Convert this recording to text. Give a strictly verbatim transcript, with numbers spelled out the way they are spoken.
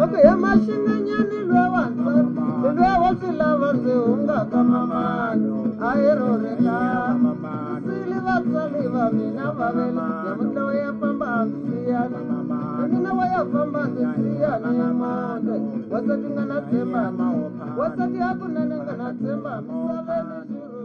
okay ya mashinga nyani lwa wanza lwa wasila vanze unga kama mano ayero reka sili vasali va mina vavele ya mutla wa ya pamba siyana mina wa ya pamba siyana monde wasati ngana tema wasati hakuna ngana tema misaveni